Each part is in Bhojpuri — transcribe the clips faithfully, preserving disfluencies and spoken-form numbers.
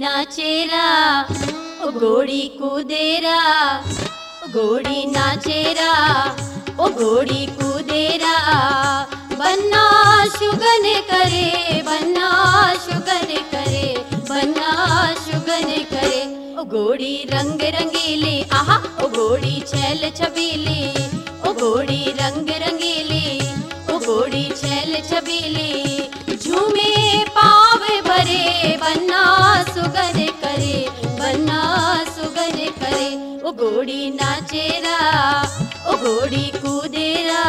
नाचेरा ओ घोड़ी कूदेरा, घोड़ी नाचेरा ओ घोड़ी कूदेरा। बन्ना शुगन करे, बन्ना शुगन करे, बन्ना शुगन करे। ओ घोड़ी रंग रंगीली, आहा ओ घोड़ी छैल छबीली, ओ घोड़ी रंग रंगीली, ओ घोड़ी छैल छबीली। झूमे पाव भरे, बन्ना सुगन करे, बन्ना सुगन करे। ओ घोड़ी नाचेरा ओ घोड़ी कूदेरा।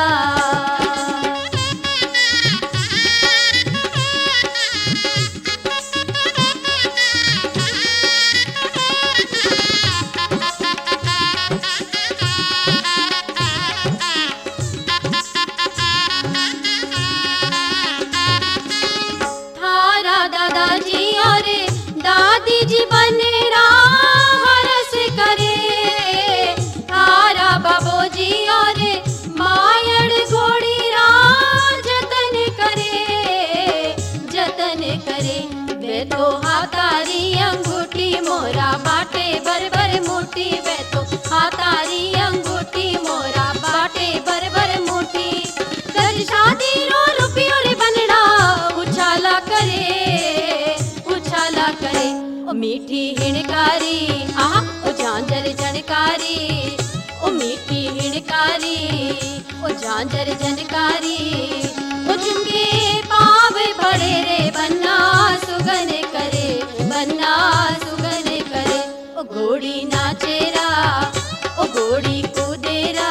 दादाजी और दादी जी बनेरा हरस करे, थारा बाबूजी और मायड़ घोड़ी रा जतन करे, जतन करे। वे तो हाथारी अंगूठी मोरा बाटे बर बर मोटी, वे तो हाथारी अंगूठी मोरा बाटे बर बर मोटी। कर शादी रो रुपियो रे बनड़ा उछाला करे, उछाला करे। ओ मीठी हिणकारी, आहा ओ झांझर झनकारी, ओ मीठी हिणकारी, ओ झांझर झनकारी। ओ चुंगे पाव भरे रे, बन्ना सुगन करे, बन्ना सुगन करे। ओ घोड़ी नाचेरा ओ घोड़ी कूदेरा।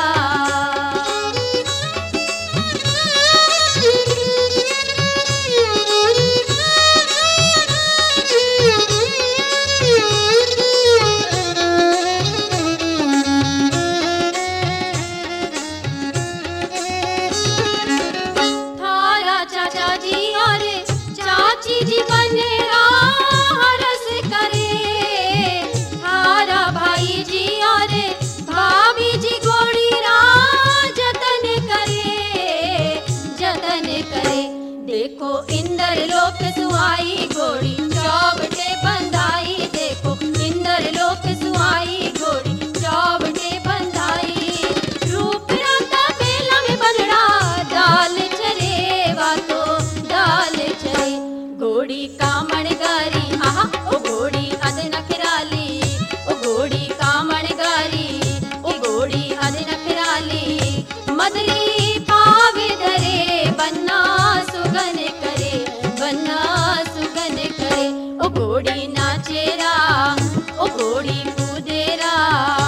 चाची जी बनेरा हरस करे, थारा भाई जी और भाभी जी घोड़ी रा जतन करे, जतन करे। देखो इंदर लोक सुहाई घोड़ी चौबटे बंधाई, देखो इंदर लोक सुहाई घोड़ी चौबटे बंधाई। रूप राता बेला में बनड़ा दाल चरे, वातो दाल चरे। घोड़ी कामण गारी, आहा ओ घोड़ी अद नखराली, ओ घोड़ी कामण गारी, ओ घोड़ी अद नखराली। मदरी पाव धरे, बन्ना सुगन करे, बन्ना सुगन करे। ओ घोड़ी नाचेरा ओ घोड़ी कूदेरा।